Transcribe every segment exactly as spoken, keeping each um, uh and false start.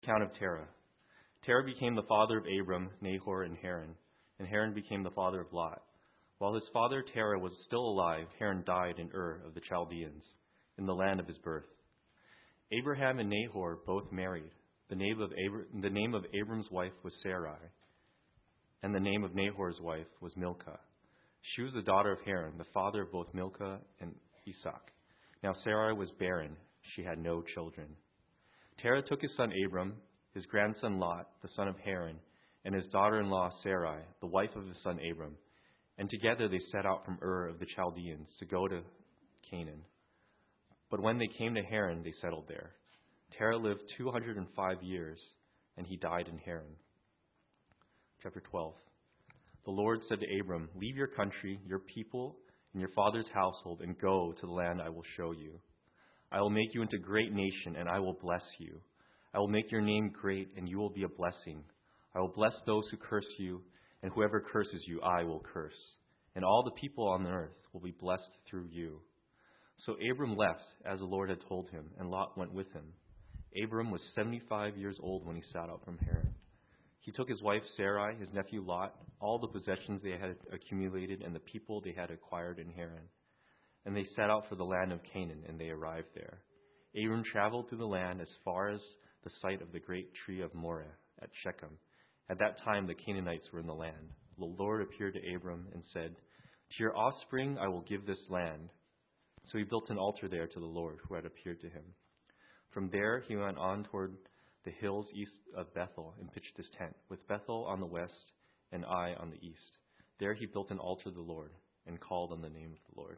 account of Terah. Terah became the father of Abram, Nahor, and Haran, and Haran became the father of Lot. While his father Terah was still alive, Haran died in Ur of the Chaldeans, in the land of his birth. Abraham and Nahor both married. The name of, Abra- the name of Abram's wife was Sarai, and the name of Nahor's wife was Milcah. She was the daughter of Haran, the father of both Milcah and Isaac. Now Sarai was barren. She had no children. Terah took his son Abram, his grandson Lot, the son of Haran, and his daughter-in-law Sarai, the wife of his son Abram, and together they set out from Ur of the Chaldeans to go to Canaan. But when they came to Haran, they settled there. Terah lived two hundred five years, and he died in Haran. Chapter twelve. The Lord said to Abram, "Leave your country, your people, and your father's household, and go to the land I will show you. I will make you into a great nation, and I will bless you. I will make your name great, and you will be a blessing. I will bless those who curse you, and whoever curses you, I will curse. And all the people on the earth will be blessed through you." So Abram left, as the Lord had told him, and Lot went with him. Abram was seventy-five years old when he set out from Haran. He took his wife Sarai, his nephew Lot, all the possessions they had accumulated, and the people they had acquired in Haran. And they set out for the land of Canaan, and they arrived there. Abram traveled through the land as far as the site of the great tree of Moreh at Shechem. At that time the Canaanites were in the land. The Lord appeared to Abram and said, "To your offspring I will give this land." So he built an altar there to the Lord who had appeared to him. From there he went on toward the hills east of Bethel and pitched his tent, with Bethel on the west and Ai on the east. There he built an altar to the Lord and called on the name of the Lord.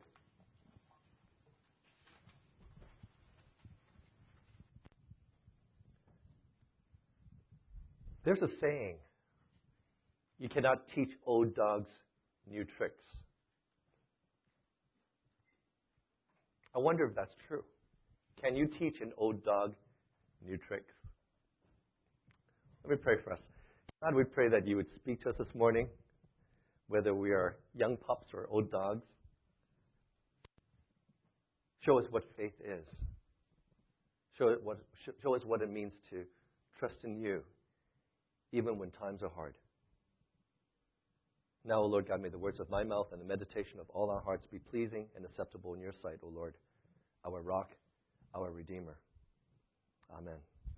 There's a saying, you cannot teach old dogs new tricks. I wonder if that's true. Can you teach an old dog new tricks? Let me pray for us. God, we pray that you would speak to us this morning, whether we are young pups or old dogs. Show us what faith is. Show, it what, show us what it means to trust in you, even when times are hard. Now, O Lord God, may the words of my mouth and the meditation of all our hearts be pleasing and acceptable in your sight, O Lord, our rock, our Redeemer. Amen.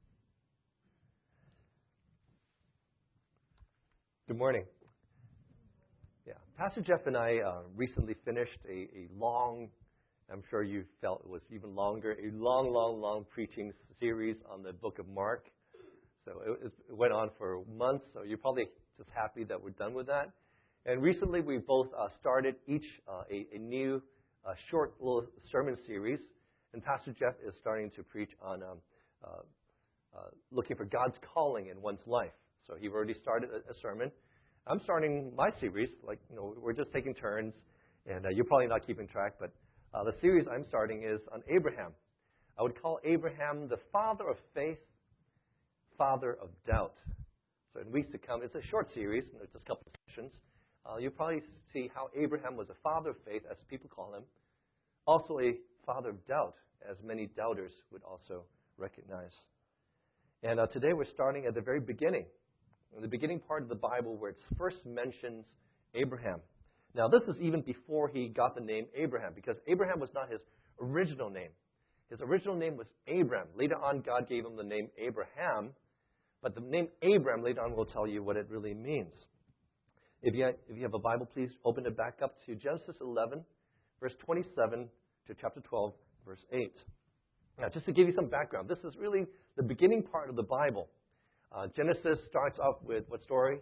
Good morning. Yeah, Pastor Jeff and I uh, recently finished a, a long, I'm sure you felt it was even longer, a long, long, long preaching series on the book of Mark. So it, it went on for months, so you're probably just happy that we're done with that. And recently we both uh, started each uh, a, a new uh, short little sermon series. And Pastor Jeff is starting to preach on um, uh, uh, looking for God's calling in one's life. So he already started a, a sermon. I'm starting my series. Like, you know, we're just taking turns. And uh, you're probably not keeping track, but uh, the series I'm starting is on Abraham. I would call Abraham the father of faith, father of doubt. So in weeks to come, it's a short series, and there's just a couple of sessions. Uh, you'll probably see how Abraham was a father of faith, as people call him, also a father of doubt, as many doubters would also recognize. And uh, today we're starting at the very beginning, in the beginning part of the Bible where it first mentions Abraham. Now, this is even before he got the name Abraham, because Abraham was not his original name. His original name was Abram. Later on, God gave him the name Abraham, but the name Abram later on will tell you what it really means. If you, have, if you have a Bible, please open it back up to Genesis eleven, verse twenty-seven, to chapter twelve, verse eight. Now, just to give you some background, this is really the beginning part of the Bible. Uh, Genesis starts off with what story?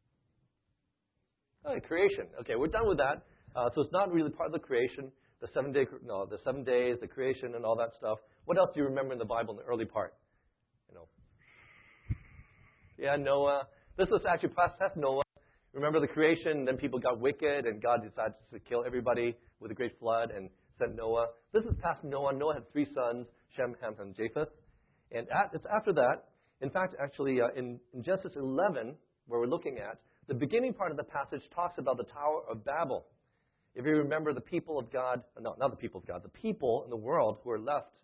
Oh, creation. Okay, we're done with that. Uh, so it's not really part of the creation, the seven day, no, the seven days, the creation, and all that stuff. What else do you remember in the Bible in the early part? You know, yeah, Noah. This is actually past Noah. Remember the creation, then people got wicked, and God decided to kill everybody with a great flood and sent Noah. This is past Noah. Noah had three sons, Shem, Ham, and Japheth. And at, it's after that, in fact, actually, uh, in, in Genesis eleven, where we're looking at, the beginning part of the passage talks about the Tower of Babel. If you remember the people of God, no, not the people of God, the people in the world who are left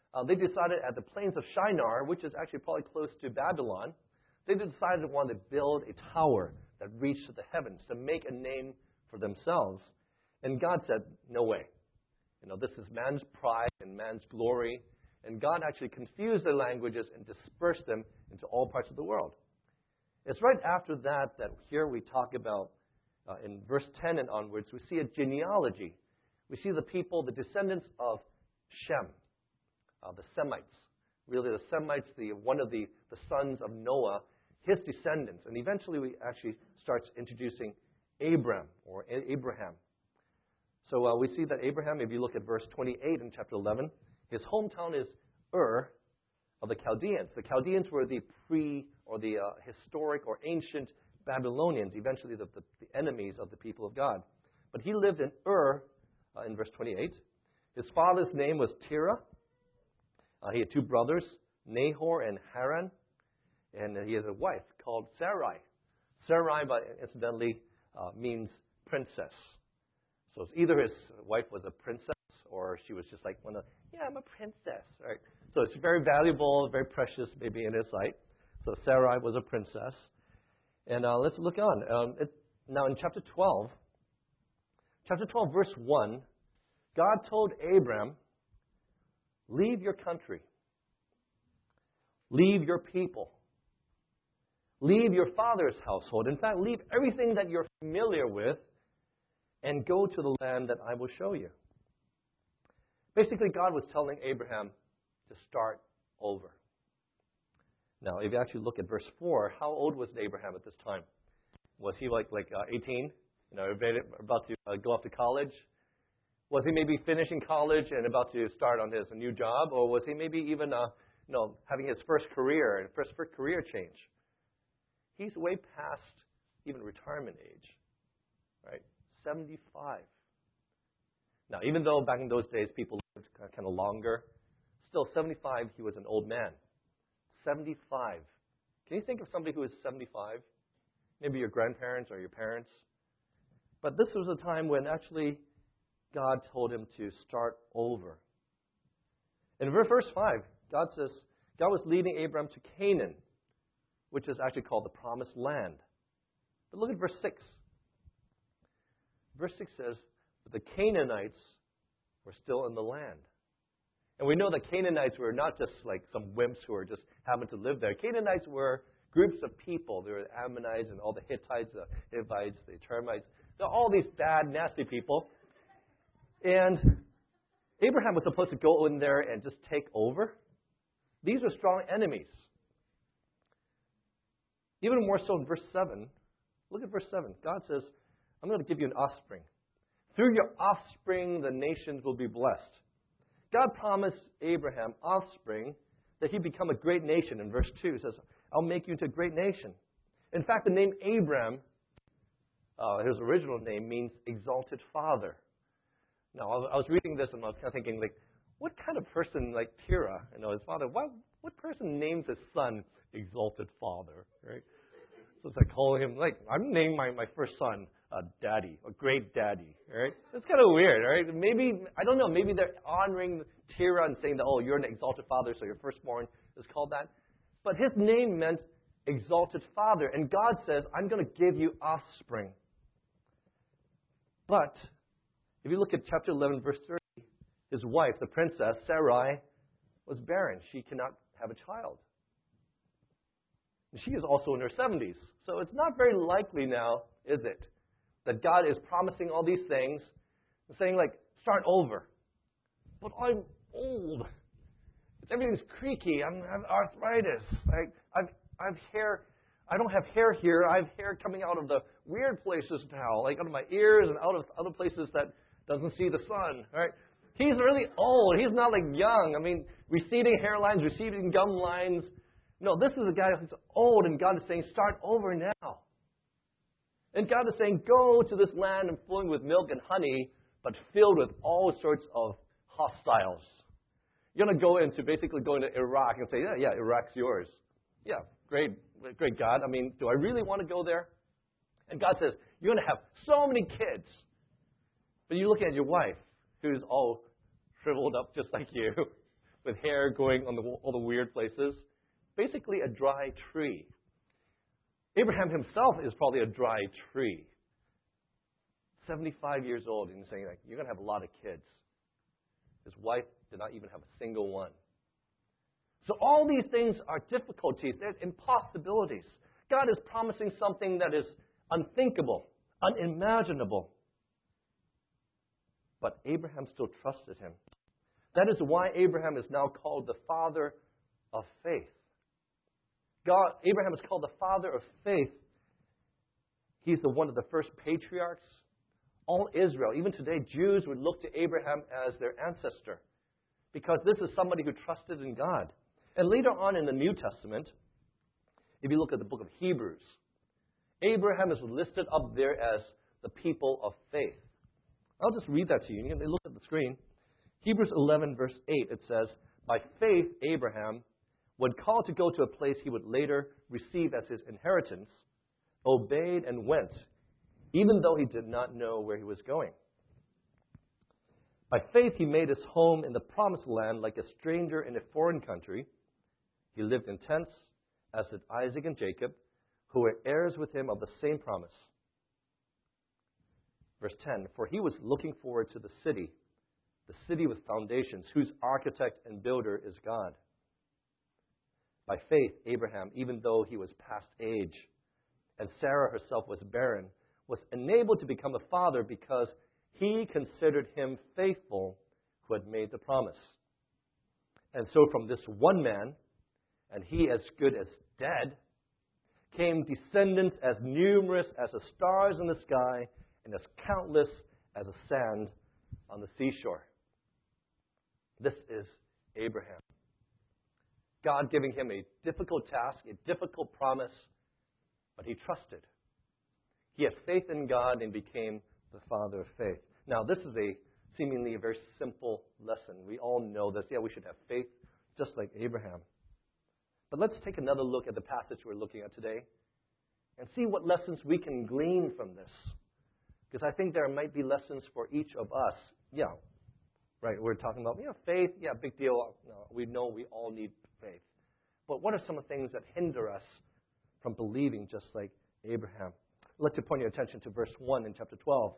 uh, they decided at the plains of Shinar, which is actually probably close to Babylon, they decided to want to build a tower that reached to the heavens to make a name for themselves. And God said, no way. You know, this is man's pride and man's glory. And God actually confused their languages and dispersed them into all parts of the world. It's right after that that here we talk about, uh, in verse ten and onwards, we see a genealogy. We see the people, the descendants of Shem, uh, the Semites. Really, the Semites, the one of the, the sons of Noah, his descendants. And eventually we actually starts introducing Abram or A- Abraham. So uh, we see that Abraham, if you look at verse twenty-eight in chapter eleven, his hometown is Ur of the Chaldeans. The Chaldeans were the pre or the uh, historic or ancient Babylonians, eventually the, the, the enemies of the people of God. But he lived in Ur uh, in verse twenty-eight. His father's name was Terah. Uh, he had two brothers, Nahor and Haran. And he has a wife called Sarai. Sarai, by, incidentally, uh, means princess. So it's either his wife was a princess or she was just like one of, yeah, I'm a princess, right? So it's very valuable, very precious, maybe in his sight. So Sarai was a princess. And uh, let's look on. Um, it, now in chapter twelve, chapter twelve, verse one, God told Abram, leave your country, leave your people, leave your father's household. In fact, leave everything that you're familiar with and go to the land that I will show you. Basically, God was telling Abraham to start over. Now, if you actually look at verse four, how old was Abraham at this time? Was he like like uh, eighteen? You know, about to uh, go off to college? Was he maybe finishing college and about to start on his new job? Or was he maybe even uh, you know, having his first career and first, first career change? He's way past even retirement age, right? seventy-five. Now, even though back in those days people lived kind of longer, still seventy-five, he was an old man. seventy-five. Can you think of somebody who is seventy-five? Maybe your grandparents or your parents. But this was a time when actually God told him to start over. In verse five, God says, God was leading Abraham to Canaan, which is actually called the Promised Land. But look at verse six. Verse six says, but the Canaanites were still in the land. And we know that Canaanites were not just like some wimps who were just happened to live there. Canaanites were groups of people. There were the Ammonites and all the Hittites, the Hivites, the Termites. They're all these bad, nasty people. And Abraham was supposed to go in there and just take over. These are strong enemies. Even more so in verse seven. Look at verse seven. God says, I'm going to give you an offspring. Through your offspring, the nations will be blessed. God promised Abraham offspring that he'd become a great nation. In verse two, it says, I'll make you into a great nation. In fact, the name Abram, uh, his original name, means exalted father. Now, I was reading this and I was kind of thinking, like, what kind of person, like Terah, you know, his father, what, what person names his son exalted father, right? So it's like calling him, like, I'm naming my, my first son uh, daddy, a great daddy, right? It's kind of weird, right? Maybe, I don't know, maybe they're honoring Terah and saying that, oh, you're an exalted father, so your firstborn is called that. But his name meant exalted father. And God says, I'm going to give you offspring. But if you look at chapter eleven, verse thirty, his wife, the princess, Sarai, was barren. She cannot have a child. And she is also in her seventies. So it's not very likely now, is it, that God is promising all these things and saying, like, start over. But I'm old. Everything's creaky. I'm, I have arthritis. Like, I've, I've hair. I don't have hair here. I have hair coming out of the weird places now, like out of my ears and out of other places that doesn't see the sun. Right? He's really old. He's not like young. I mean, receding hairlines, receding gum lines. No, this is a guy who's old, and God is saying, start over now. And God is saying, go to this land and flowing with milk and honey, but filled with all sorts of hostiles. You're going to go into, basically go into Iraq and say, yeah, yeah, Iraq's yours. Yeah, great, great God. I mean, do I really want to go there? And God says, you're going to have so many kids. But you look at your wife, who's all shriveled up just like you, with hair going on the, all the weird places. Basically a dry tree. Abraham himself is probably a dry tree. seventy-five years old and saying, like, you're going to have a lot of kids. His wife did not even have a single one. So all these things are difficulties. They're impossibilities. God is promising something that is unthinkable, unimaginable. But Abraham still trusted him. That is why Abraham is now called the father of faith. God, Abraham is called the father of faith. He's the one of the first patriarchs. All Israel, even today, Jews would look to Abraham as their ancestor because this is somebody who trusted in God. And later on in the New Testament, if you look at the book of Hebrews, Abraham is listed up there as the people of faith. I'll just read that to you. You can look at the screen. Hebrews eleven, verse eight, it says, by faith, Abraham, when called to go to a place he would later receive as his inheritance, obeyed and went, even though he did not know where he was going. By faith, he made his home in the promised land like a stranger in a foreign country. He lived in tents, as did Isaac and Jacob, who were heirs with him of the same promise. Verse ten, for he was looking forward to the city, the city with foundations, whose architect and builder is God. By faith, Abraham, even though he was past age, and Sarah herself was barren, was enabled to become a father because he considered him faithful who had made the promise. And so from this one man, and he as good as dead, came descendants as numerous as the stars in the sky and as countless as the sand on the seashore. This is Abraham. God giving him a difficult task, a difficult promise, but he trusted. He had faith in God and became the father of faith. Now, this is a seemingly a very simple lesson. We all know this. Yeah, we should have faith just like Abraham. But let's take another look at the passage we're looking at today and see what lessons we can glean from this. Because I think there might be lessons for each of us. Yeah, right, we're talking about, you know, faith. Yeah, big deal. No, we know we all need faith. But what are some of the things that hinder us from believing just like Abraham? I'd like to point your attention to verse one in chapter twelve.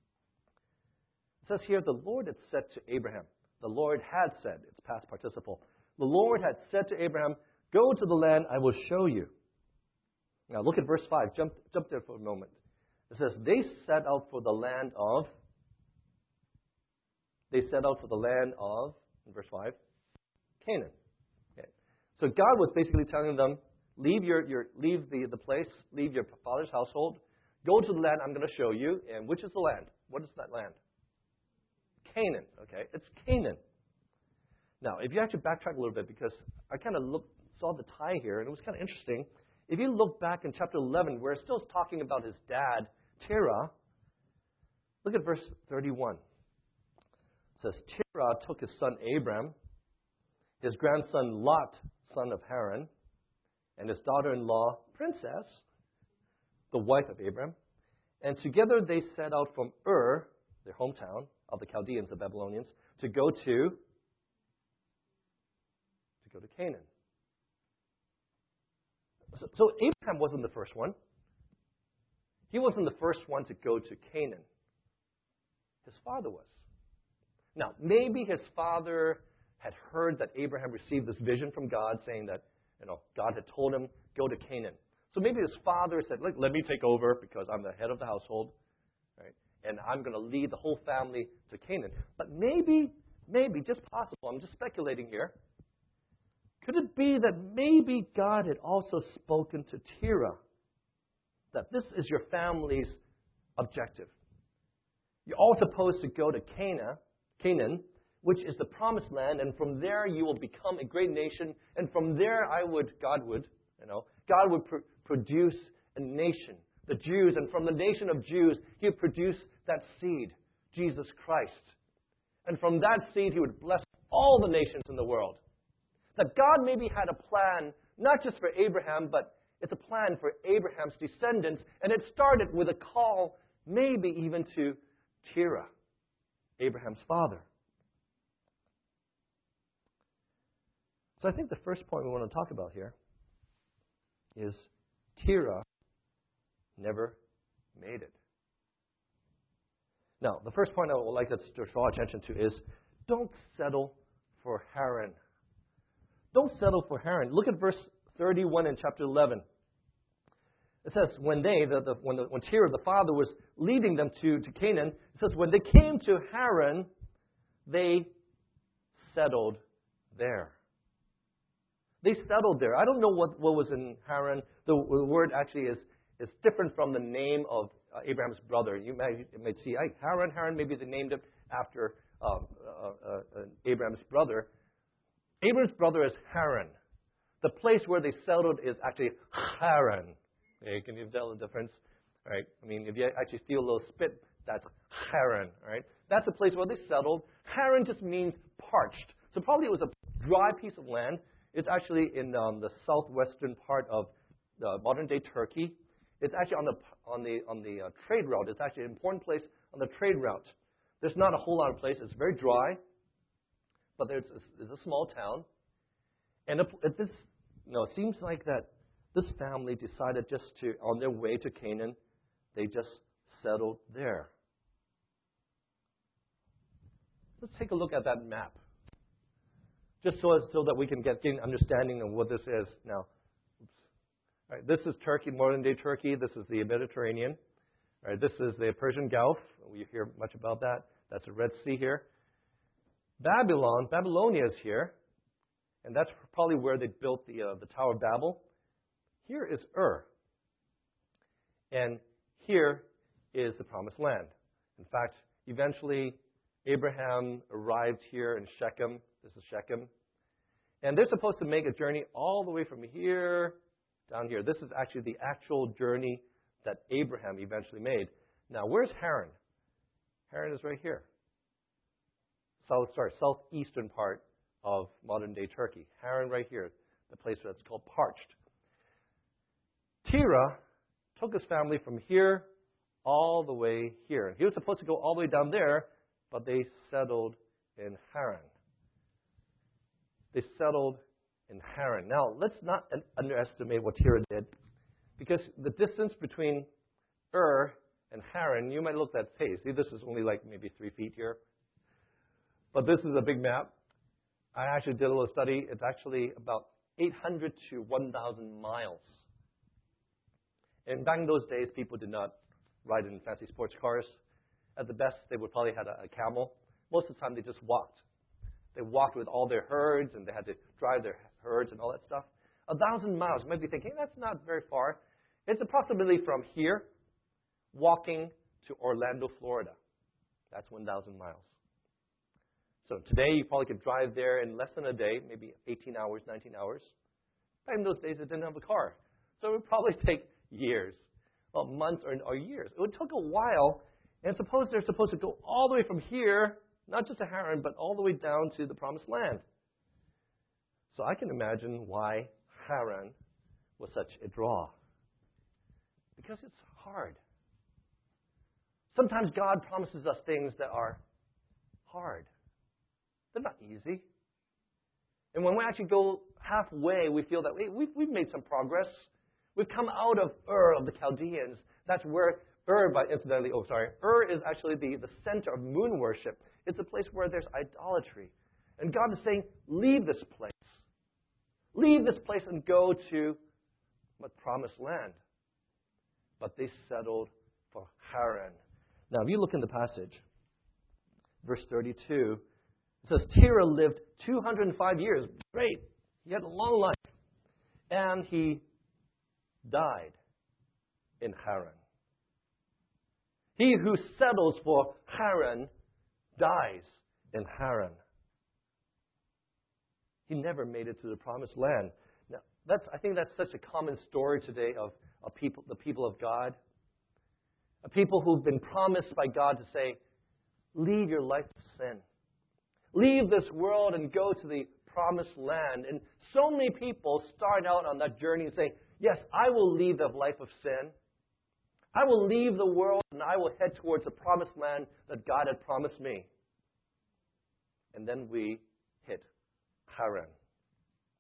It says here, the Lord had said to Abraham, the Lord had said, it's past participle, the Lord had said to Abraham, go to the land I will show you. Now look at verse five. Jump, jump there for a moment. It says, they set out for the land of, they set out for the land of, in verse five, Canaan. Okay. So God was basically telling them, leave your, your leave the, the place, leave your father's household, go to the land I'm going to show you. And which is the land? What is that land? Canaan. Okay, it's Canaan. Now, if you actually backtrack a little bit, because I kind of looked, saw the tie here, and it was kind of interesting. If you look back in chapter eleven, where it's still talking about his dad, Terah, look at verse thirty-one. It says, Terah took his son Abram, his grandson Lot, son of Haran, and his daughter-in-law, Princess, the wife of Abram, and together they set out from Ur, their hometown of the Chaldeans, the Babylonians, to go to, to go to Canaan. So, so Abraham wasn't the first one. He wasn't the first one to go to Canaan. His father was. Now, maybe his father had heard that Abraham received this vision from God saying that, you know, God had told him, go to Canaan. So maybe his father said, let, let me take over because I'm the head of the household, right? And I'm going to lead the whole family to Canaan. But maybe, maybe, just possible, I'm just speculating here, could it be that maybe God had also spoken to Terah that this is your family's objective? You're all supposed to go to Cana, Canaan, which is the promised land, and from there you will become a great nation, and from there I would, God would, you know, God would pr- produce a nation, the Jews, and from the nation of Jews, He would produce that seed, Jesus Christ. And from that seed He would bless all the nations in the world. That God maybe had a plan, not just for Abraham, but it's a plan for Abraham's descendants, and it started with a call maybe even to Terah, Abraham's father. So I think the first point we want to talk about here is Terah never made it. Now, the first point I would like us to draw attention to is don't settle for Haran. Don't settle for Haran. Look at verse thirty-one in chapter eleven. It says, when they, the, the, when, the, when Terah, the father, was leading them to, to Canaan, it says, when they came to Haran, they settled there. They settled there. I don't know what, what was in Haran. The, the word actually is, is different from the name of uh, Abraham's brother. You may, you may see, I, Haran, Haran, maybe they named it after um, uh, uh, uh, Abraham's brother. Abraham's brother is Haran. The place where they settled is actually Haran. Okay, can you tell the difference? All right. I mean, if you actually feel a little spit, that's Haran. All right. That's the place where they settled. Haran just means parched. So probably it was a dry piece of land. It's actually in um, the southwestern part of uh, modern-day Turkey. It's actually on the on the on the uh, trade route. It's actually an important place on the trade route. There's not a whole lot of place. It's very dry, but there's it's a small town. And it, it, this, you know, it seems like that this family decided just to, on their way to Canaan, they just settled there. Let's take a look at that map, just so as, so that we can get, get an understanding of what this is. Now, oops. All right, this is Turkey, modern-day Turkey. This is the Mediterranean. All right, this is the Persian Gulf. We hear much about that. That's the Red Sea here. Babylon, Babylonia is here, and that's probably where they built the uh, the Tower of Babel. Here is Ur, and here is the Promised Land. In fact, eventually Abraham arrived here in Shechem. This is Shechem. And they're supposed to make a journey all the way from here down here. This is actually the actual journey that Abraham eventually made. Now, where's Haran? Haran is right here. South, sorry, southeastern part of modern-day Turkey. Haran right here, the place that's called parched. Terah took his family from here all the way here. He was supposed to go all the way down there, but they settled in Haran. They settled in Haran. Now, let's not underestimate what Terah did, because the distance between Ur and Haran, you might look at, hey, see, this is only like maybe three feet here. But this is a big map. I actually did a little study. It's actually about eight hundred to one thousand miles. And back in those days, people did not ride in fancy sports cars. At the best, they would probably have a, a camel. Most of the time, they just walked. They walked with all their herds, and they had to drive their herds and all that stuff. A thousand miles. You might be thinking, that's not very far. It's approximately from here, walking to Orlando, Florida. That's one thousand miles. So today, you probably could drive there in less than a day, maybe eighteen hours, nineteen hours. Back in those days, they didn't have a car. So it would probably take years, well, months or, or years. It would take a while, and suppose they're supposed to go all the way from here, not just to Haran, but all the way down to the Promised Land. So I can imagine why Haran was such a draw. Because it's hard. Sometimes God promises us things that are hard. They're not easy. And when we actually go halfway, we feel that hey, we've, we've made some progress. We've come out of Ur of the Chaldeans. That's where Ur, by incidentally, oh sorry, Ur is actually the, the center of moon worship. It's a place where there's idolatry. And God is saying, leave this place. Leave this place and go to the Promised Land. But they settled for Haran. Now, if you look in the passage, verse thirty-two, it says, Terah lived two hundred five years. Great. He had a long life. And he died in Haran. He who settles for Haran dies in Haran. He never made it to the Promised Land. Now, that's, I think that's such a common story today of, of people, the people of God. A people who've been promised by God to say, leave your life of sin. Leave this world and go to the Promised Land. And so many people start out on that journey and say, yes, I will leave the life of sin. I will leave the world and I will head towards the Promised Land that God had promised me. And then we hit Haran.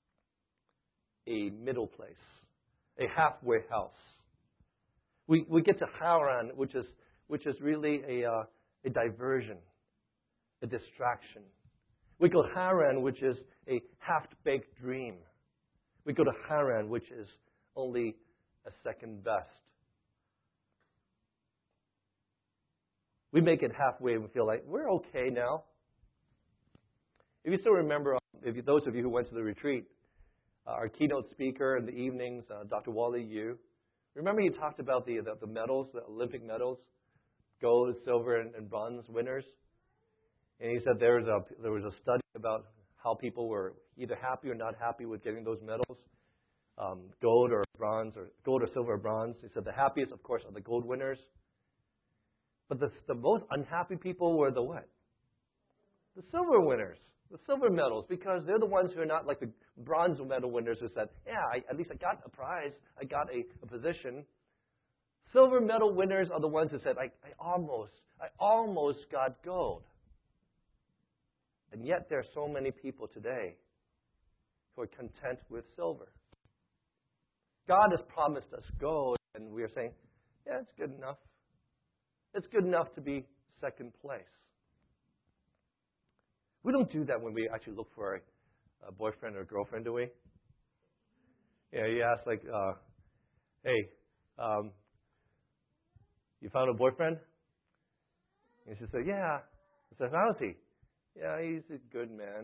a middle place, a halfway house. We we get to Haran, which is which is really a uh, a diversion, a distraction. We go to Haran, which is a half-baked dream. We go to Haran, which is only a second best. We make it halfway and we feel like we're okay now. If you still remember, if you, those of you who went to the retreat, uh, our keynote speaker in the evenings, uh, Doctor Wally Yu, remember he talked about the, the, the medals, the Olympic medals, gold, silver, and, and bronze winners? And he said there was a there was a study about how people were either happy or not happy with getting those medals, um, gold or bronze, or gold or silver or bronze. He said the happiest, of course, are the gold winners. But the the most unhappy people were the what? The silver winners, the silver medals, because they're the ones who are not like the bronze medal winners who said, yeah, I, at least I got a prize, I got a, a position. Silver medal winners are the ones who said, I, I almost, I almost got gold. And yet there are so many people today who are content with silver. God has promised us gold, and we are saying, yeah, it's good enough. It's good enough to be second place. We don't do that when we actually look for a, a boyfriend or a girlfriend, do we? Yeah, you ask like, uh, hey, um, you found a boyfriend? And she said, yeah. I said, how is he? Yeah, he's a good man.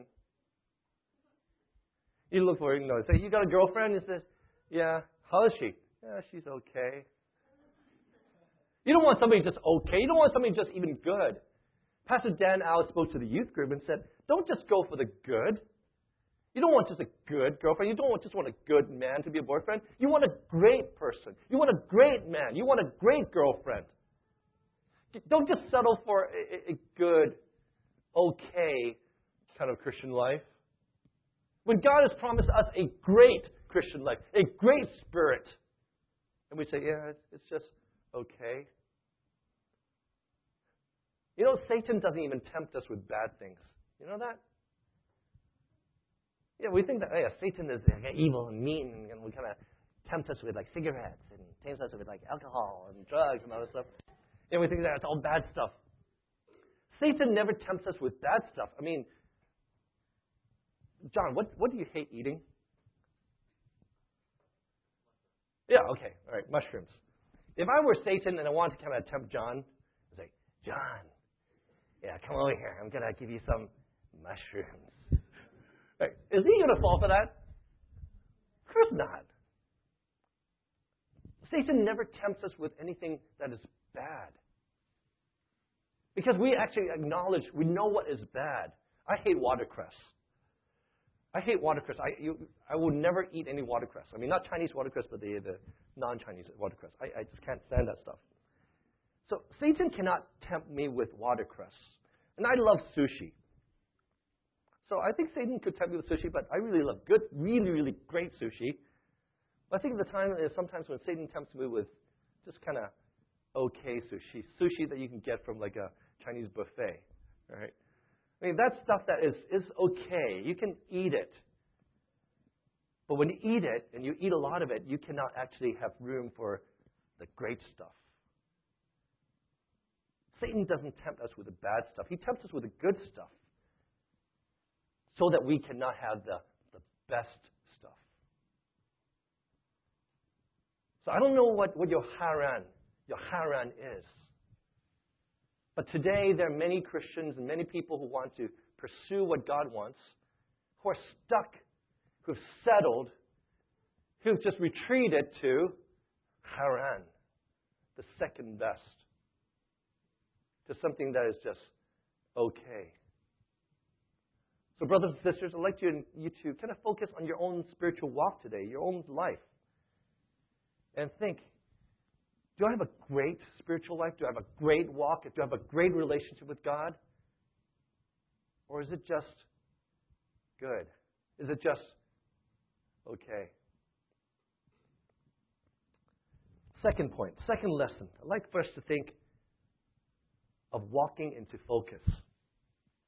You look for him, you know, say, you got a girlfriend? He says, yeah. How is she? Yeah, she's okay. You don't want somebody just okay. You don't want somebody just even good. Pastor Dan Al spoke to the youth group and said, don't just go for the good. You don't want just a good girlfriend. You don't want, just want a good man to be a boyfriend. You want a great person. You want a great man. You want a great girlfriend. Don't just settle for a, a good, okay kind of Christian life. When God has promised us a great Christian life, a great spirit, and we say, yeah, it's, it's just okay. You know, Satan doesn't even tempt us with bad things. You know that? Yeah, we think that, oh, yeah, Satan is uh, evil and mean, and we kind of tempt us with like cigarettes and tempt us with like alcohol and drugs and all that stuff. And we think that it's all bad stuff. Satan never tempts us with bad stuff. I mean, John, what what do you hate eating? Yeah, okay, all right, mushrooms. If I were Satan and I wanted to kind of tempt John, I'd say, John, yeah, come over here. I'm going to give you some mushrooms. Right. Is he going to fall for that? Of course not. Satan never tempts us with anything that is bad. Because we actually acknowledge, we know what is bad. I hate watercress. I hate watercress. I, you, I will never eat any watercress. I mean, not Chinese watercress, but the, the non-Chinese watercress. I, I just can't stand that stuff. So Satan cannot tempt me with watercress. And I love sushi. So I think Satan could tempt me with sushi, but I really love good, really, really great sushi. I think the time is sometimes when Satan tempts me with just kind of okay sushi, sushi that you can get from like a Chinese buffet, all right? I mean, that's stuff that is, is okay. You can eat it. But when you eat it, and you eat a lot of it, you cannot actually have room for the great stuff. Satan doesn't tempt us with the bad stuff. He tempts us with the good stuff so that we cannot have the, the best stuff. So I don't know what, what your Haran, your Haran is. But today there are many Christians and many people who want to pursue what God wants, who are stuck, who have settled, who have just retreated to Haran, the second best, to something that is just okay. So brothers and sisters, I'd like you, you to kind of focus on your own spiritual walk today, your own life, and think, do I have a great spiritual life? Do I have a great walk? Do I have a great relationship with God? Or is it just good? Is it just okay? Second point, second lesson. I'd like for us to think of walking into focus.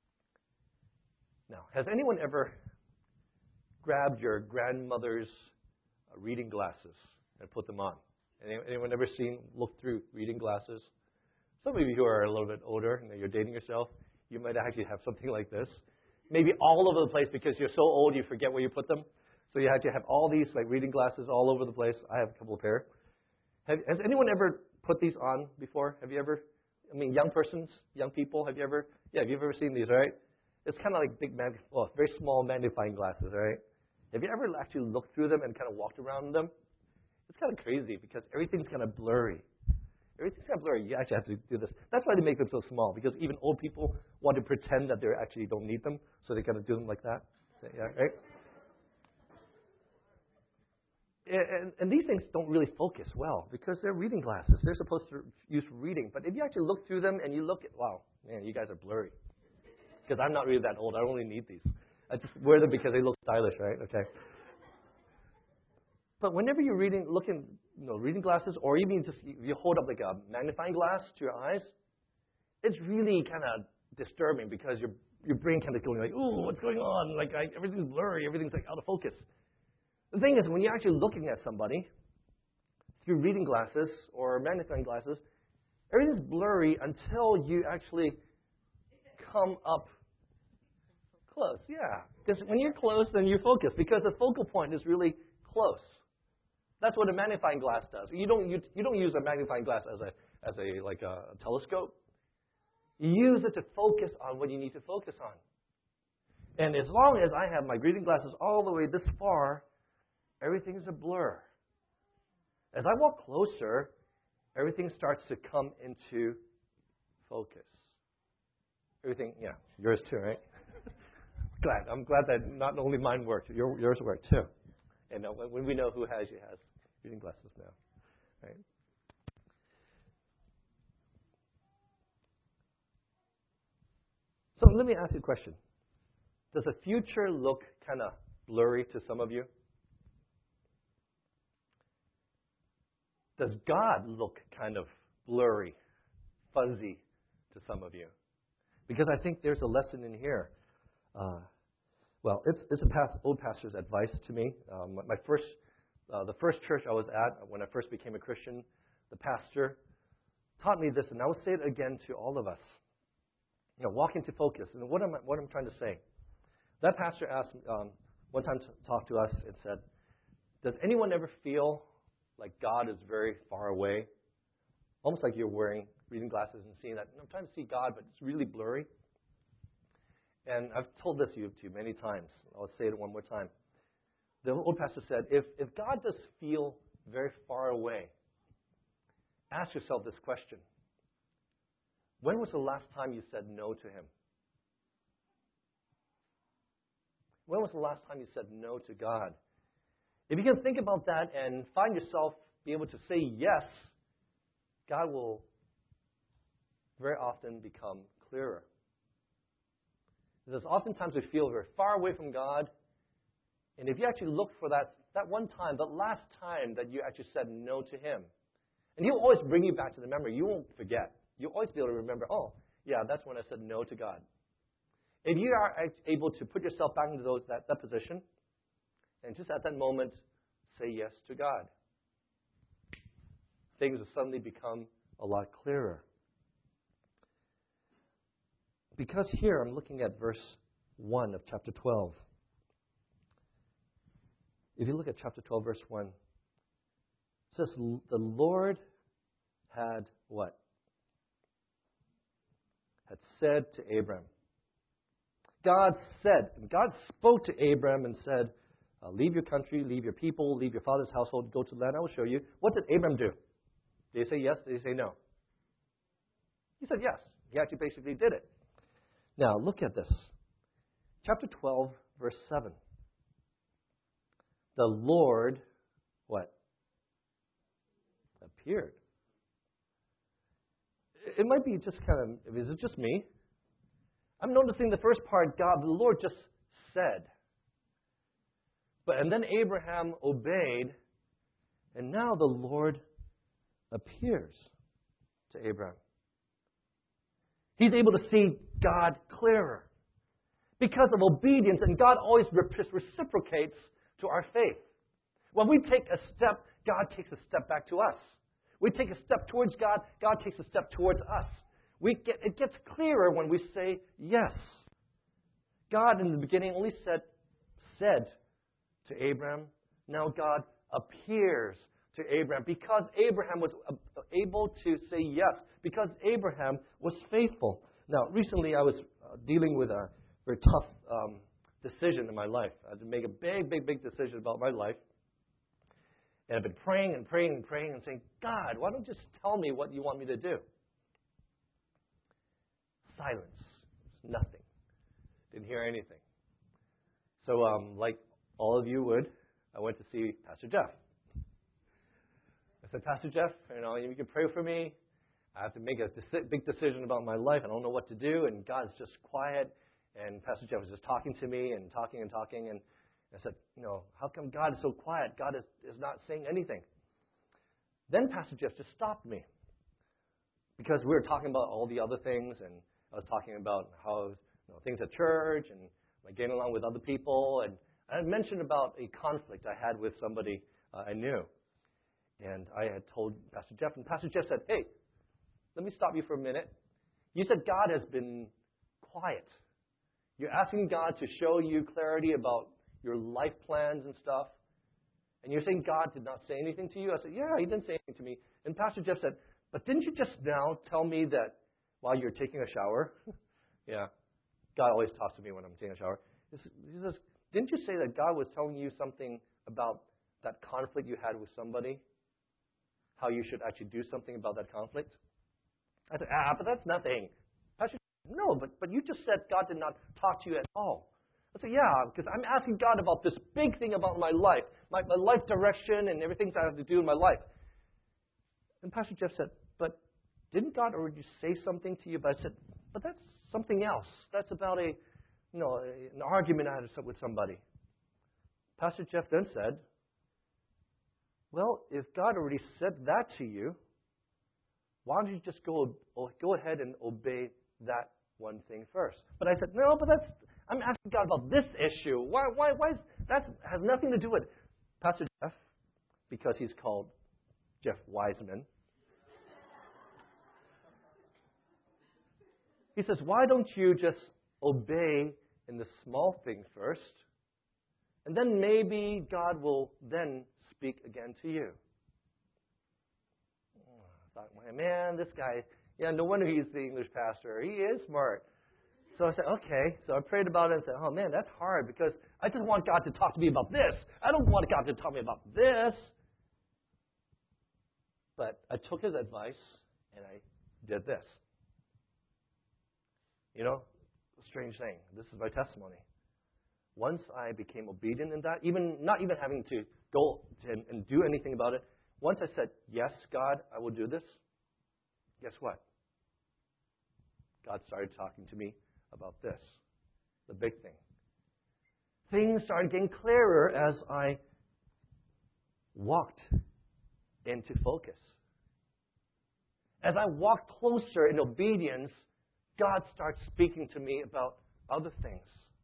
Now, has anyone ever grabbed your grandmother's reading glasses and put them on. Anyone, anyone ever seen, looked through reading glasses? Some of you who are a little bit older, you know, you're dating yourself, you might actually have something like this. Maybe all over the place because you're so old you forget where you put them. So you actually have all these like reading glasses all over the place. I have a couple of pair. Have, has anyone ever put these on before? Have you ever? I mean, young persons, young people, have you ever? Yeah, have you ever seen these, right? It's kind of like big, mag- well, very small magnifying glasses, right? Have you ever actually looked through them and kind of walked around them? It's kind of crazy because everything's kind of blurry. Everything's kind of blurry. You actually have to do this. That's why they make them so small, because even old people want to pretend that they actually don't need them, so they kind of do them like that. Yeah, right? And, and these things don't really focus well because they're reading glasses. They're supposed to use for reading. But if you actually look through them and you look at, wow, man, you guys are blurry. Because I'm not really that old. I only need these. I just wear them because they look stylish, right? Okay. But whenever you're reading, looking, you know, reading glasses, or even just you hold up like a magnifying glass to your eyes, it's really kind of disturbing because your your brain kind of going like, ooh, what's going on? Like I, everything's blurry, everything's like out of focus. The thing is, when you're actually looking at somebody through reading glasses or magnifying glasses, everything's blurry until you actually come up close. Yeah, because when you're close, then you focus because the focal point is really close. That's what a magnifying glass does. You don't you, you don't use a magnifying glass as a as a like a telescope. You use it to focus on what you need to focus on. And as long as I have my reading glasses all the way this far, everything is a blur. As I walk closer, everything starts to come into focus. Everything, yeah, yours too, right? Glad. I'm glad that not only mine worked, your, yours worked too. And uh, when we know who has you has reading glasses now, right? So let me ask you a question. Does the future look kind of blurry to some of you? Does God look kind of blurry, fuzzy to some of you? Because I think there's a lesson in here. Uh, well, it's it's a past, old pastor's advice to me. Um, my first, uh, the first church I was at when I first became a Christian, the pastor taught me this, and I will say it again to all of us. You know, walk into focus. And what am I, what I'm trying to say? That pastor asked um, one time to talk to us and said, "Does anyone ever feel like God is very far away? Almost like you're wearing reading glasses and seeing that. I'm trying to see God, but it's really blurry." And I've told this to you too many times. I'll say it one more time. The old pastor said, if, if God does feel very far away, ask yourself this question. When was the last time you said no to Him? When was the last time you said no to God? If you can think about that and find yourself be able to say yes, God will very often become clearer. Because oftentimes we feel very far away from God, and if you actually look for that, that one time, that last time that you actually said no to Him, and He'll always bring you back to the memory. You won't forget. You'll always be able to remember, oh, yeah, that's when I said no to God. If you are able to put yourself back into those, that, that position, and just at that moment, say yes to God, things will suddenly become a lot clearer. Because here I'm looking at verse one of chapter twelve. If you look at chapter twelve, verse one, it says, the Lord had what? Had said to Abram. God said, God spoke to Abram and said, uh, leave your country, leave your people, leave your father's household, go to the land I will show you. What did Abram do? Did he say yes? Did he say no? He said yes. He actually basically did it. Now, look at this. Chapter twelve, verse seven. The Lord, what? Appeared. It might be just kind of, is it just me? I'm noticing the first part, God, the Lord just said. But and then Abraham obeyed, and now the Lord appears to Abraham. He's able to see God clearer because of obedience, and God always reciprocates to our faith. When we take a step, God takes a step back to us. We take a step towards God, God takes a step towards us. We get, it gets clearer when we say yes. God in the beginning only said, said to Abraham. Now God appears to Abraham because Abraham was able to say yes, because Abraham was faithful. Now, recently I was uh, dealing with a very tough um, decision in my life. I had to make a big, big, big decision about my life. And I've been praying and praying and praying and saying, God, why don't you just tell me what you want me to do? Silence. Nothing. Didn't hear anything. So, um, like all of you would, I went to see Pastor Jeff. I said, Pastor Jeff, you know, you can pray for me. I have to make a deci- big decision about my life. I don't know what to do. And God's just quiet. And Pastor Jeff was just talking to me and talking and talking. And I said, you know, how come God is so quiet? God is, is not saying anything. Then Pastor Jeff just stopped me. Because we were talking about all the other things. And I was talking about how, you know, things at church and like getting along with other people. And I had mentioned about a conflict I had with somebody uh, I knew. And I had told Pastor Jeff. And Pastor Jeff said, hey, let me stop you for a minute. You said God has been quiet. You're asking God to show you clarity about your life plans and stuff. And you're saying God did not say anything to you? I said, yeah, he didn't say anything to me. And Pastor Jeff said, but didn't you just now tell me that while you're taking a shower? Yeah, God always talks to me when I'm taking a shower. He says, didn't you say that God was telling you something about that conflict you had with somebody? How you should actually do something about that conflict? I said, ah, but that's nothing. Pastor, no, but, but you just said God did not talk to you at all. I said, yeah, because I'm asking God about this big thing about my life, my, my life direction and everything that I have to do in my life. And Pastor Jeff said, but didn't God already say something to you? But I said, but that's something else. That's about a, you know, a, an argument I had with somebody. Pastor Jeff then said, well, if God already said that to you, why don't you just go go ahead and obey that one thing first? But I said, no, but that's I'm asking God about this issue. Why why why is that has nothing to do with Pastor Jeff, because he's called Jeff Wiseman. He says, why don't you just obey in the small thing first, and then maybe God will then speak again to you. I thought, man, this guy, yeah, no wonder he's the English pastor. He is smart. So I said, okay. So I prayed about it and said, oh, man, that's hard because I just want God to talk to me about this. I don't want God to talk to me about this. But I took his advice and I did this. You know, strange thing. This is my testimony. Once I became obedient in that, even not even having to go and, and do anything about it, once I said, yes, God, I will do this, guess what? God started talking to me about this, the big thing. Things started getting clearer as I walked into focus. As I walked closer in obedience, God starts speaking to me about other things.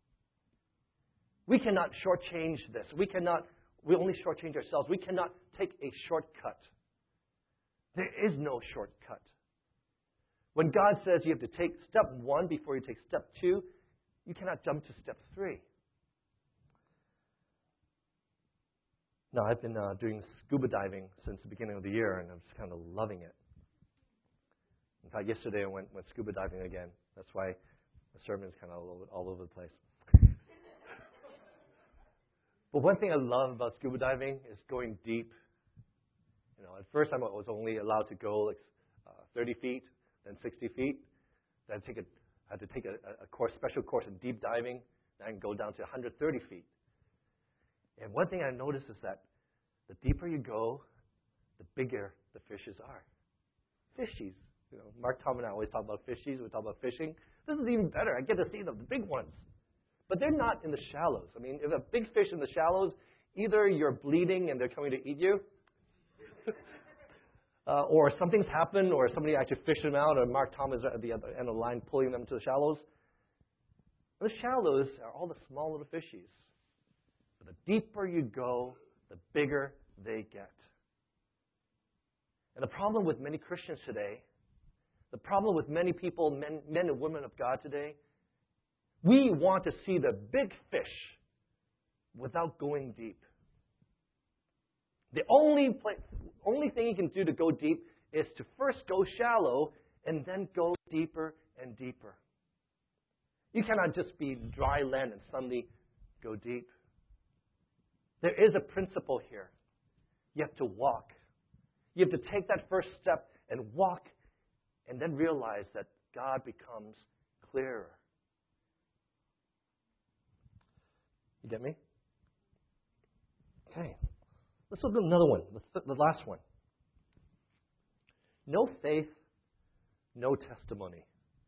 We cannot shortchange this. We cannot, we only shortchange ourselves. We cannot take a shortcut. There is no shortcut. When God says you have to take step one before you take step two, you cannot jump to step three. Now, I've been uh, doing scuba diving since the beginning of the year, and I'm just kind of loving it. In fact, yesterday I went, went scuba diving again. That's why the sermon is kind of all over, all over the place. But one thing I love about scuba diving is going deep. You know, at first I was only allowed to go like uh, thirty feet, then sixty feet. Then I, take a, I had to take a, a course, special course in deep diving. Then I can go down to one hundred thirty feet. And one thing I noticed is that the deeper you go, the bigger the fishes are. Fishies. You know, Mark, Tom, and I always talk about fishies. We talk about fishing. This is even better. I get to see them, the big ones. But they're not in the shallows. I mean, if a big fish in the shallows, either you're bleeding and they're coming to eat you, uh, or something's happened, or somebody actually fished them out, or Mark Thomas at the other end of the line pulling them to the shallows. The shallows are all the small little fishies. But the deeper you go, the bigger they get. And the problem with many Christians today, the problem with many people, men, men and women of God today, we want to see the big fish without going deep. The only, play, only thing you can do to go deep is to first go shallow and then go deeper and deeper. You cannot just be dry land and suddenly go deep. There is a principle here. You have to walk. You have to take that first step and walk and then realize that God becomes clearer. You get me? Okay. Let's look at another one, the, th- the last one. No faith, no testimony.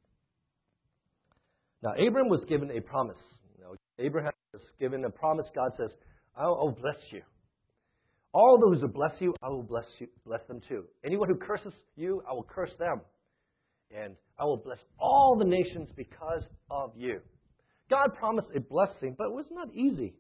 Now, Abraham was given a promise. You know, Abraham was given a promise. God says, I will bless you. All those who bless you, I will bless you, bless them too. Anyone who curses you, I will curse them. And I will bless all the nations because of you. God promised a blessing, but it was not easy.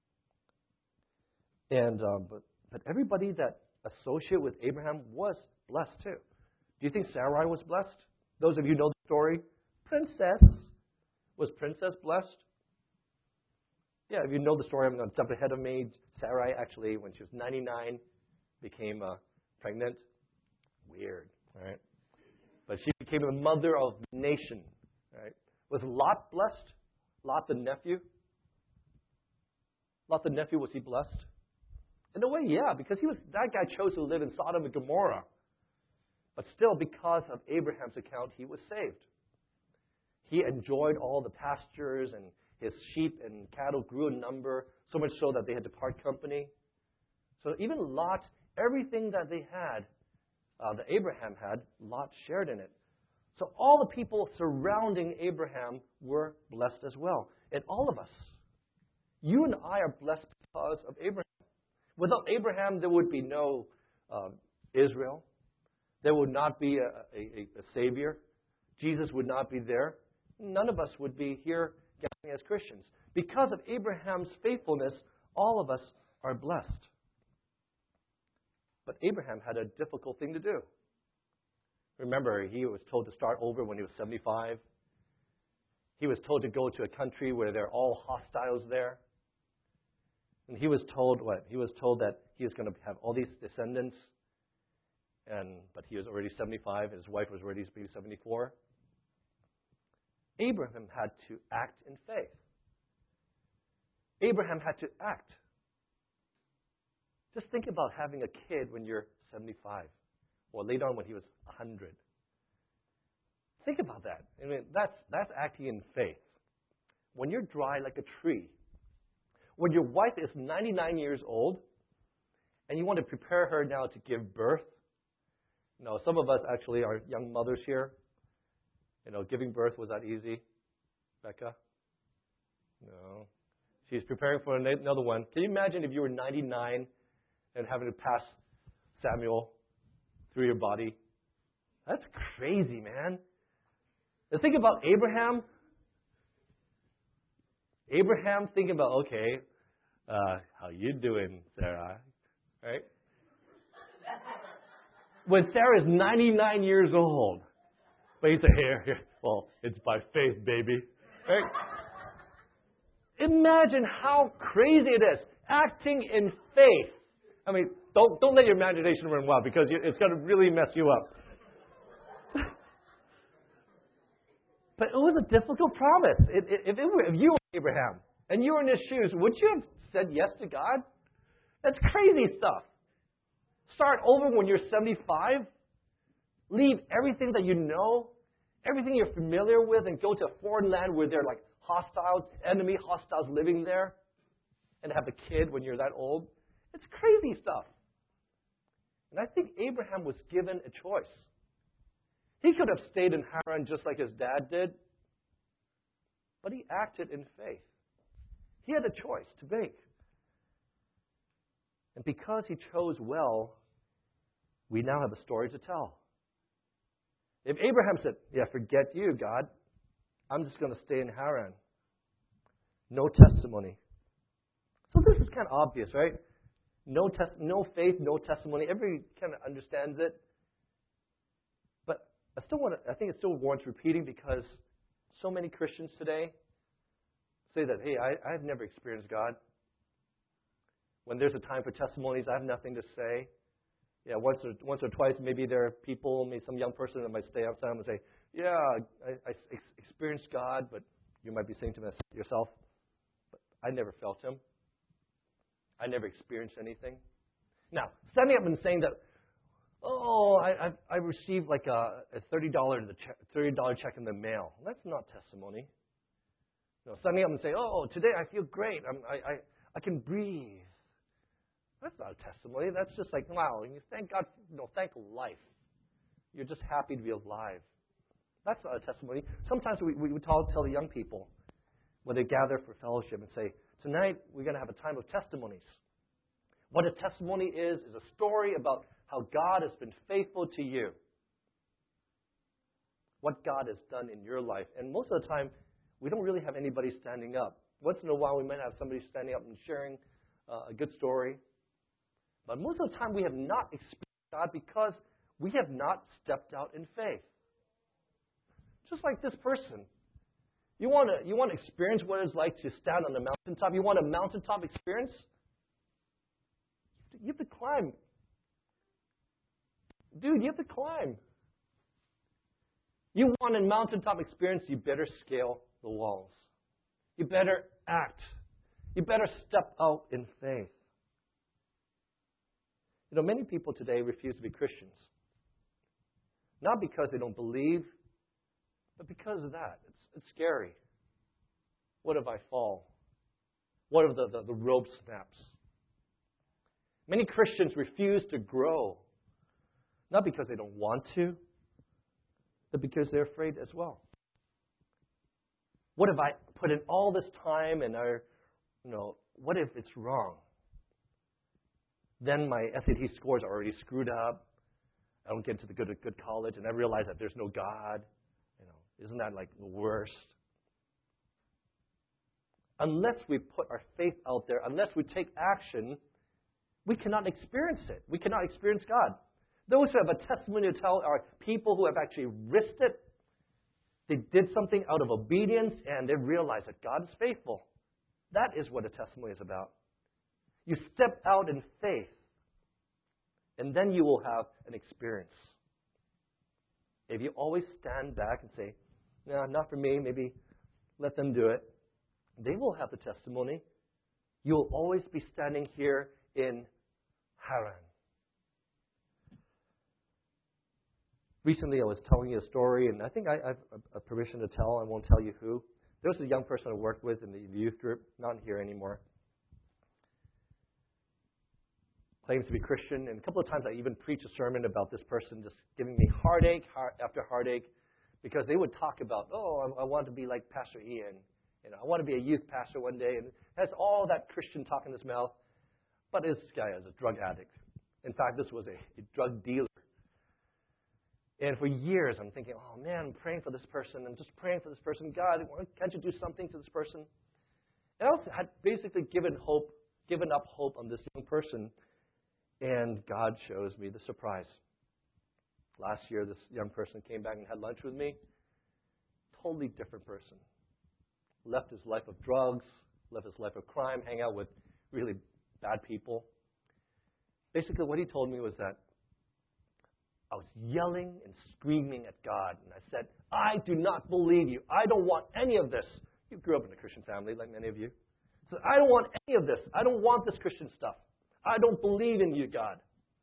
And um, but but everybody that associated with Abraham was blessed too. Do you think Sarai was blessed? Those of you who know the story, princess. Was princess blessed? Yeah, if you know the story, I'm going to jump ahead of me. Sarai actually, when she was ninety-nine, became uh, pregnant. Weird, all right? But she became the mother of the nation, right? Was Lot blessed? Lot the nephew? Lot the nephew, was he blessed? In a way, yeah, because he was that guy chose to live in Sodom and Gomorrah. But still, because of Abraham's account, he was saved. He enjoyed all the pastures, and his sheep and cattle grew in number, so much so that they had to part company. So even Lot, everything that they had, uh, that Abraham had, Lot shared in it. So all the people surrounding Abraham were blessed as well. And all of us, you and I are blessed because of Abraham. Without Abraham, there would be no uh, Israel. There would not be a, a, a Savior. Jesus would not be there. None of us would be here gathering as Christians. Because of Abraham's faithfulness, all of us are blessed. But Abraham had a difficult thing to do. Remember, he was told to start over when he was seventy-five. He was told to go to a country where there are all hostiles there. And he was told what? He was told that he was going to have all these descendants. And but he was already seventy-five, and his wife was already seventy-four. Abraham had to act in faith. Abraham had to act. Just think about having a kid when you're seventy-five, or later on when he was one hundred. Think about that. I mean, that's, that's acting in faith. When you're dry like a tree, when your wife is ninety-nine years old, and you want to prepare her now to give birth. You know, some of us actually are young mothers here. You know, giving birth, was that easy? Becca? No. She's preparing for another one. Can you imagine if you were ninety-nine and having to pass Samuel through your body? That's crazy, man. And think about Abraham. Abraham thinking about, okay, uh, how you doing, Sarah? Right? When Sarah is ninety-nine years old. But he said, here, here, well, it's by faith, baby. Right? Imagine how crazy it is. Acting in faith. I mean, don't don't let your imagination run wild, because it's going to really mess you up. But it was a difficult promise. It, it, if, it were, if you were Abraham and you were in his shoes, would you have said yes to God? That's crazy stuff. Start over when you're seventy-five. Leave everything that you know, everything you're familiar with, and go to a foreign land where there are like hostiles, enemy hostiles living there, and have a kid when you're that old. It's crazy stuff. And I think Abraham was given a choice. He could have stayed in Haran just like his dad did, but he acted in faith. He had a choice to make. And because he chose well, we now have a story to tell. If Abraham said, yeah, forget you, God, I'm just going to stay in Haran. No testimony. So this is kind of obvious, right? No, tes- no faith, no testimony. Everybody kind of understands it. But I still want to, I think it still warrants repeating because so many Christians today say that, hey, I, I've never experienced God. When there's a time for testimonies, I have nothing to say. Yeah, once or once or twice, maybe there are people, maybe some young person that might stay outside and say, yeah, I, I ex- experienced God, but you might be saying to yourself, but I never felt Him. I never experienced anything. Now, standing up and saying that, oh, I I, I received like a, a thirty dollars check, thirty dollars check in the mail. That's not testimony. No, standing up and saying, oh, today I feel great. I'm, I, I I can breathe. That's not a testimony. That's just like, wow, you thank God, you know, thank life. You're just happy to be alive. That's not a testimony. Sometimes we, we would tell, tell the young people when they gather for fellowship and say, tonight we're going to have a time of testimonies. What a testimony is, is a story about how God has been faithful to you. What God has done in your life. And most of the time, we don't really have anybody standing up. Once in a while, we might have somebody standing up and sharing uh, a good story. But most of the time, we have not experienced God because we have not stepped out in faith. Just like this person. You want to you want to experience what it's like to stand on the mountaintop? You want a mountaintop experience? You have to climb. Dude, you have to climb. You want a mountaintop experience, you better scale the walls. You better act. You better step out in faith. You know, many people today refuse to be Christians. Not because they don't believe, but because of that. It's, it's scary. What if I fall? What if the, the, the rope snaps? Many Christians refuse to grow. Not because they don't want to, but because they're afraid as well. What if I put in all this time and I, you know, what if it's wrong? Then my S A T scores are already screwed up. I don't get into the good good college, and I realize that there's no God. You know, isn't that like the worst? Unless we put our faith out there, unless we take action, we cannot experience it. We cannot experience God. Those who have a testimony to tell are people who have actually risked it. They did something out of obedience, and they realize that God is faithful. That is what a testimony is about. You step out in faith, and then you will have an experience. If you always stand back and say, no, not for me, maybe let them do it, they will have the testimony. You will always be standing here in Haran. Recently, I was telling you a story, and I think I have a permission to tell. I won't tell you who. There was a young person I worked with in the youth group, not here anymore. Claims to be Christian, and a couple of times I even preached a sermon about this person just giving me heartache heart after heartache, because they would talk about, oh, I, I want to be like Pastor Ian, you know, I want to be a youth pastor one day, and has all that Christian talk in his mouth, but this guy is a drug addict. In fact, this was a, a drug dealer. And for years, I'm thinking, oh man, I'm praying for this person. I'm just praying for this person. God, can't you do something to this person? And I also had basically given hope, given up hope on this young person. And God shows me the surprise. Last year, this young person came back and had lunch with me. Totally different person. Left his life of drugs, left his life of crime, hang out with really bad people. Basically, what he told me was that I was yelling and screaming at God. And I said, I do not believe you. I don't want any of this. You grew up in a Christian family, like many of you. So I don't want any of this. I don't want this Christian stuff. I don't believe in you, God.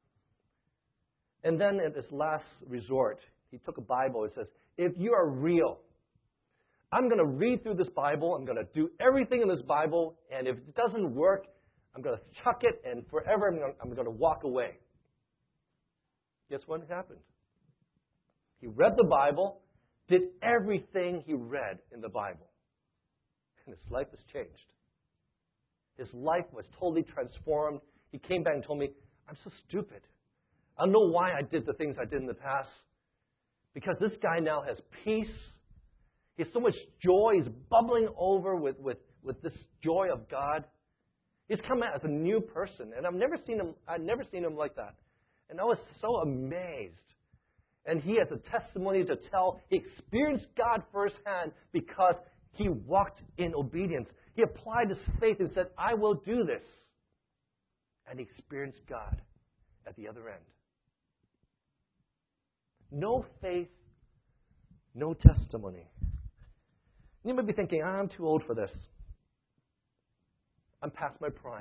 And then at this last resort, he took a Bible. It says, if you are real, I'm going to read through this Bible. I'm going to do everything in this Bible. And if it doesn't work, I'm going to chuck it. And forever, I'm going to, I'm going to walk away. Guess what happened? He read the Bible, did everything he read in the Bible. And his life has changed. His life was totally transformed. He came back and told me, I'm so stupid. I don't know why I did the things I did in the past. Because this guy now has peace. He has so much joy. He's bubbling over with, with, with this joy of God. He's come out as a new person, and I've never seen him. I've never seen him like that, and I was so amazed. And he has a testimony to tell. He experienced God firsthand because he walked in obedience. He applied his faith and said, "I will do this," and he experienced God at the other end. No faith, no testimony. You might be thinking, "I'm too old for this. I'm past my prime."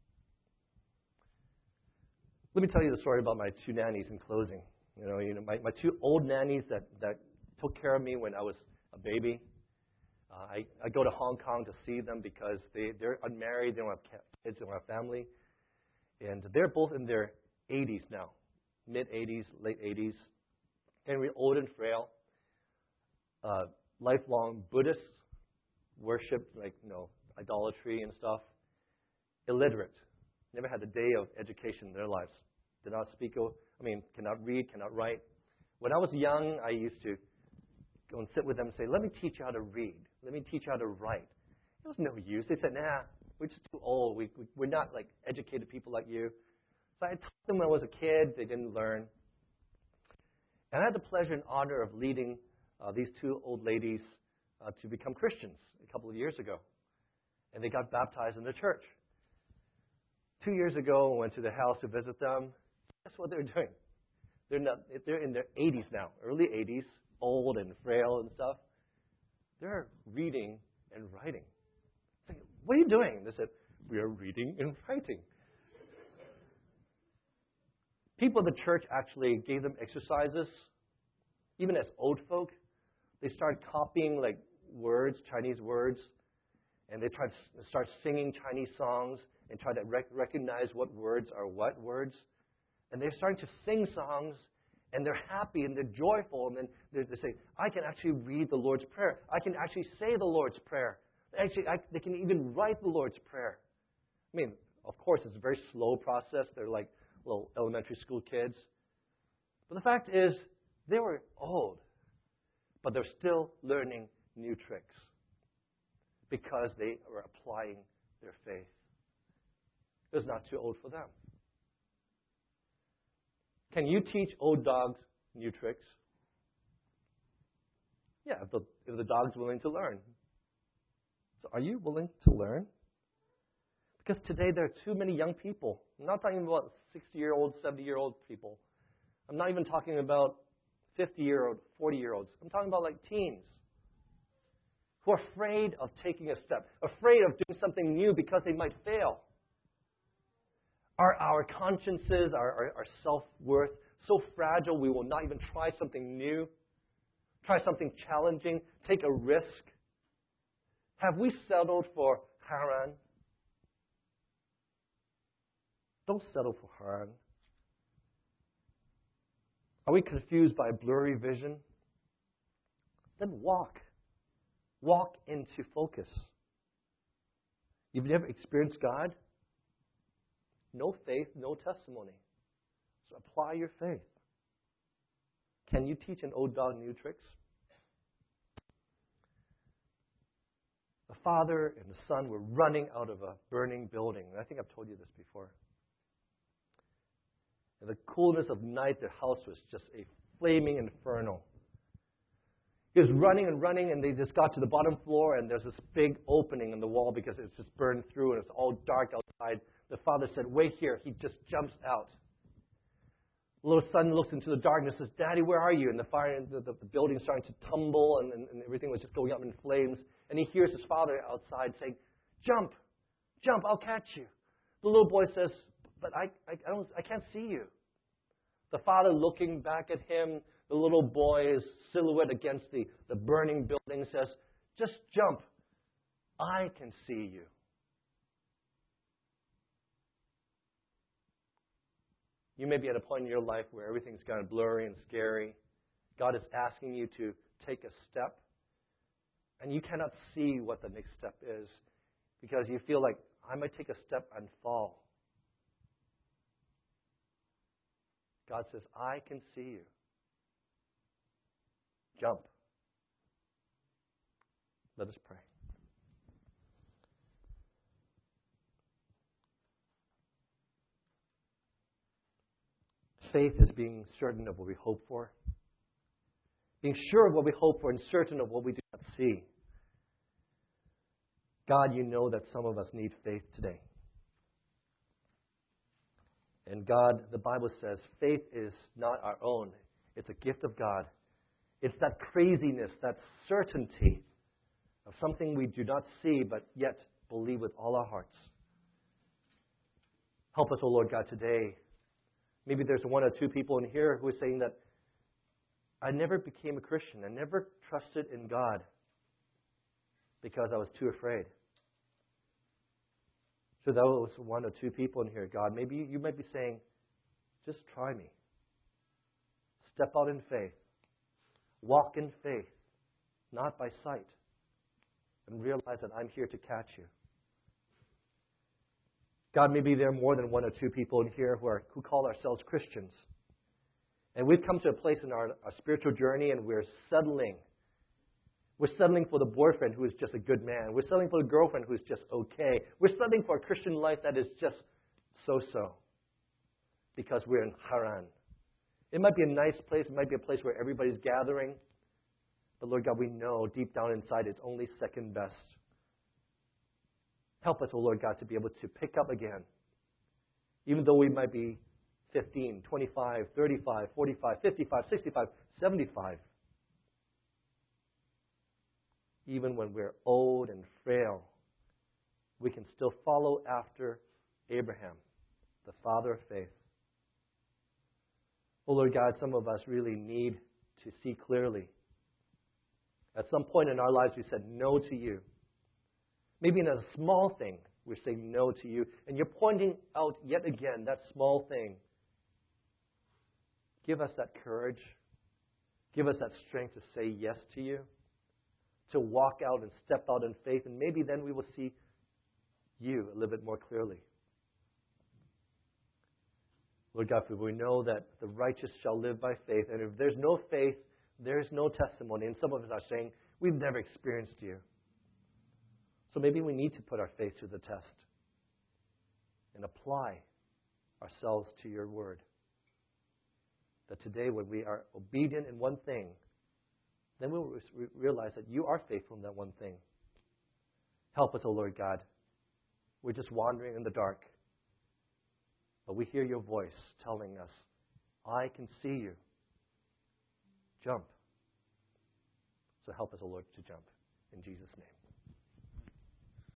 Let me tell you the story about my two nannies in closing. You know, you know, my, my two old nannies that, that took care of me when I was a baby. Uh, I, I go to Hong Kong to see them because they, they're unmarried, they don't have kids, they don't have family. And they're both in their eighties now, mid-eighties, late eighties. And we're old and frail. Uh, lifelong Buddhists, worship, like, you know, idolatry and stuff. Illiterate. Never had a day of education in their lives. Did not speak, I mean, cannot read, cannot write. When I was young, I used to go and sit with them and say, "Let me teach you how to read. Let me teach you how to write." It was no use. They said, "Nah, we're just too old. We, we, we're not like educated people like you." So I taught them when I was a kid. They didn't learn. And I had the pleasure and honor of leading uh, these two old ladies uh, to become Christians a couple of years ago. And they got baptized in the church. Two years ago, I went to their house to visit them. Guess what they're doing? They're not. They're in their eighties now, early eighties, old and frail and stuff. They're reading and writing. Like, "What are you doing?" They said, "We are reading and writing." People in the church actually gave them exercises. Even as old folk, they started copying like words, Chinese words, and they tried to start singing Chinese songs and try to rec- recognize what words are what words. And they're starting to sing songs, and they're happy and they're joyful. And then they, they say, "I can actually read the Lord's Prayer. I can actually say the Lord's Prayer. Actually, I, they can even write the Lord's Prayer." I mean, of course, it's a very slow process. They're like little elementary school kids. But the fact is, they were old, but they're still learning new tricks because they were applying their faith. It was not too old for them. Can you teach old dogs new tricks? Yeah, if the, if the dog's willing to learn. So are you willing to learn? Because today there are too many young people. I'm not talking about sixty-year-old, seventy-year-old people. I'm not even talking about fifty-year-old, forty-year-olds. I'm talking about like teens who are afraid of taking a step, afraid of doing something new because they might fail. Are our consciences, our, our, our self-worth so fragile we will not even try something new, try something challenging, take a risk? Have we settled for Haran? Don't settle for Haran. Are we confused by blurry vision? Then walk. Walk into focus. You've never experienced God? No faith, no testimony. So apply your faith. Can you teach an old dog new tricks? The father and the son were running out of a burning building. I think I've told you this before. In the coolness of night, their house was just a flaming inferno. He was running and running, and they just got to the bottom floor, and there's this big opening in the wall because it's just burned through, and it's all dark outside. The father said, "Wait here." He just jumps out. The little son looks into the darkness and says, "Daddy, where are you?" And the fire, the, the, the building's starting to tumble, and, and, and everything was just going up in flames. And he hears his father outside saying, "Jump, jump, I'll catch you." The little boy says, "But I, I, I, don't, I can't see you." The father looking back at him, the little boy's silhouette against the, the burning building says, "Just jump. I can see you." You may be at a point in your life where everything's kind of blurry and scary. God is asking you to take a step, and you cannot see what the next step is because you feel like, I might take a step and fall. God says, "I can see you. Jump." Let us pray. faith is being certain of what we hope for, being sure of what we hope for and certain of what we do not see. God, you know that some of us need faith today. And God, the Bible says, faith is not our own. It's a gift of God. It's that craziness, that certainty of something we do not see, but yet believe with all our hearts. Help us, O Lord God, today. Maybe there's one or two people in here who are saying that I never became a Christian. I never trusted in God because I was too afraid. So those one or two people in here, God, maybe you might be saying, just try me. Step out in faith. Walk in faith, not by sight. And realize that I'm here to catch you. God, maybe there are more than one or two people in here who are who call ourselves Christians. And we've come to a place in our, our spiritual journey and we're settling. We're settling for the boyfriend who is just a good man. We're settling for the girlfriend who is just okay. We're settling for a Christian life that is just so-so. Because we're in Haran. It might be a nice place. It might be a place where everybody's gathering. But Lord God, we know deep down inside it's only second best. Help us, O Lord God, to be able to pick up again. Even though we might be fifteen, twenty-five, thirty-five, forty-five, fifty-five, sixty-five, seventy-five. Even when we're old and frail, we can still follow after Abraham, the father of faith. Oh Lord God, some of us really need to see clearly. At some point in our lives, we said no to you. Maybe in a small thing, we're saying no to you. And you're pointing out yet again that small thing. Give us that courage. Give us that strength to say yes to you. To walk out and step out in faith. And maybe then we will see you a little bit more clearly. Lord God, for we know that the righteous shall live by faith. And if there's no faith, there's no testimony. And some of us are saying, we've never experienced you. So maybe we need to put our faith to the test and apply ourselves to your word. That today when we are obedient in one thing, then we'll re- realize that you are faithful in that one thing. Help us, O Lord God. We're just wandering in the dark. But we hear your voice telling us, I can see you. Jump. So help us, O Lord, to jump. In Jesus' name.